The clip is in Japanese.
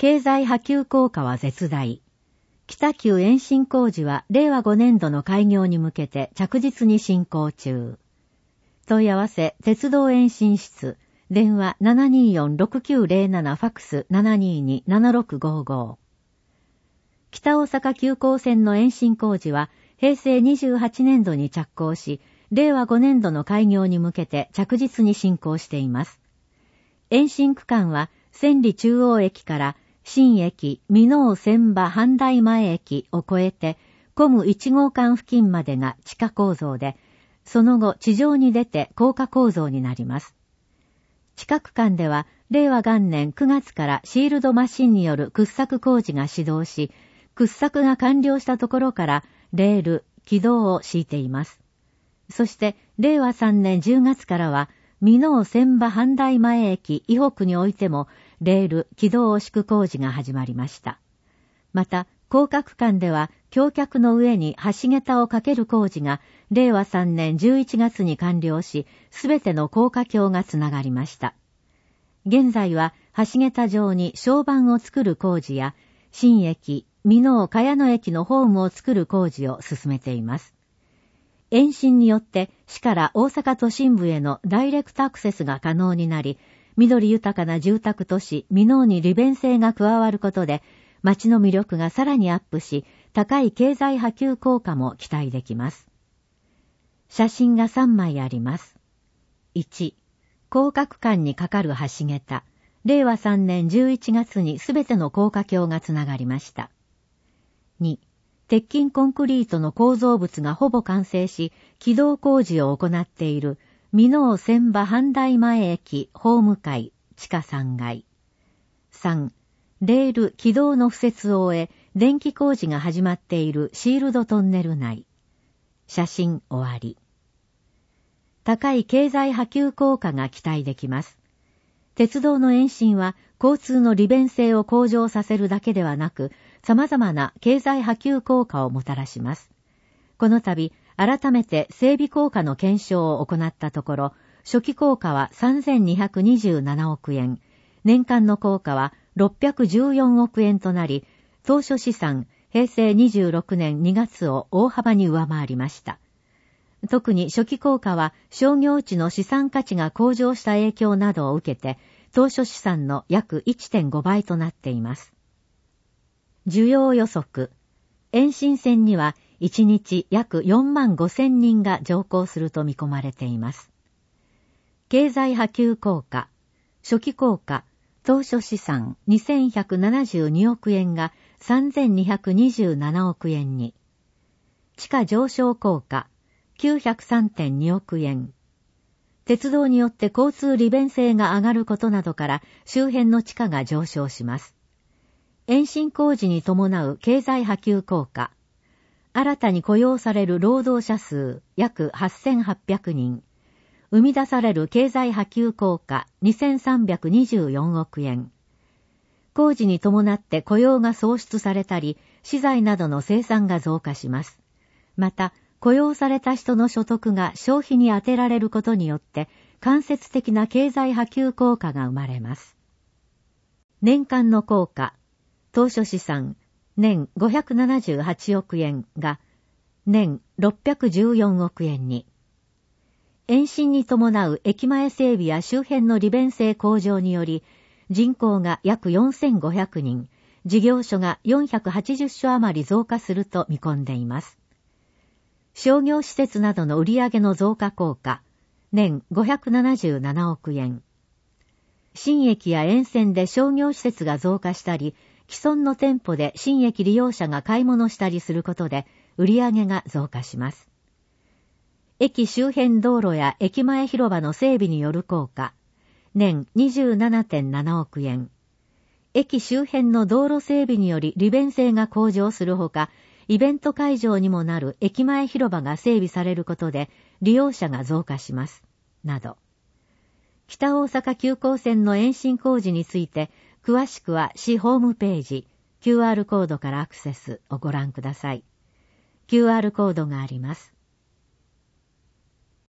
経済波及効果は絶大。北急延伸工事は令和5年度の開業に向けて着実に進行中。問い合わせ鉄道延伸室、電話 724-6907 ファクス 722-7655。北大阪急行線の延伸工事は平成28年度に着工し、令和5年度の開業に向けて着実に進行しています。延伸区間は千里中央駅から新駅、箕面千葉阪大前駅を越えて、コム1号館付近までが地下構造で、その後地上に出て高架構造になります。地下区間では、令和元年9月からシールドマシンによる掘削工事が始動し、掘削が完了したところからレール、軌道を敷いています。そして、令和3年10月からは、箕面千葉阪大前駅以北においても、レール、軌道を敷く工事が始まりました。また、高架区間では、橋脚の上に橋桁を架ける工事が、令和3年11月に完了し、すべての高架橋がつながりました。現在は、橋桁上に床板を作る工事や、新駅、箕面茅野駅のホームを作る工事を進めています。延伸によって市から大阪都心部へのダイレクトアクセスが可能になり、緑豊かな住宅都市箕面に利便性が加わることで、街の魅力がさらにアップし、高い経済波及効果も期待できます。写真が3枚あります。1、高架区間にかかる橋桁。令和3年11月にすべての高架橋がつながりました。2、鉄筋コンクリートの構造物がほぼ完成し、軌道工事を行っている箕面千葉阪大前駅ホーム階地下3階。3、レール軌道の敷設を終え、電気工事が始まっているシールドトンネル内。写真終わり。高い経済波及効果が期待できます。鉄道の延伸は交通の利便性を向上させるだけではなく、様々な経済波及効果をもたらします。この度、改めて整備効果の検証を行ったところ、初期効果は3227億円、年間の効果は614億円となり、当初試算、平成26年2月を大幅に上回りました。特に初期効果は商業地の資産価値が向上した影響などを受けて、当初試算の約 1.5 倍となっています。需要予測。延伸線には1日約4万5千人が乗降すると見込まれています。経済波及効果。初期効果。当初試算2172億円が3227億円に。地価上昇効果。903.2 億円。鉄道によって交通利便性が上がることなどから周辺の地価が上昇します。延伸工事に伴う経済波及効果。新たに雇用される労働者数約8800人。生み出される経済波及効果2324億円。工事に伴って雇用が創出されたり、資材などの生産が増加します。また、雇用された人の所得が消費に充てられることによって、間接的な経済波及効果が生まれます。年間の効果。当初試算、年578億円が、年614億円に。延伸に伴う駅前整備や周辺の利便性向上により、人口が約4500人、事業所が480所余り増加すると見込んでいます。商業施設などの売上の増加効果、年577億円。新駅や沿線で商業施設が増加したり、既存の店舗で新駅利用者が買い物したりすることで、売上が増加します。駅周辺道路や駅前広場の整備による効果、年 27.7 億円。駅周辺の道路整備により利便性が向上するほか、イベント会場にもなる駅前広場が整備されることで利用者が増加します。など。北大阪急行線の延伸工事について、詳しくは市ホームページ、QR コードからアクセスをご覧ください。QR コードがあります。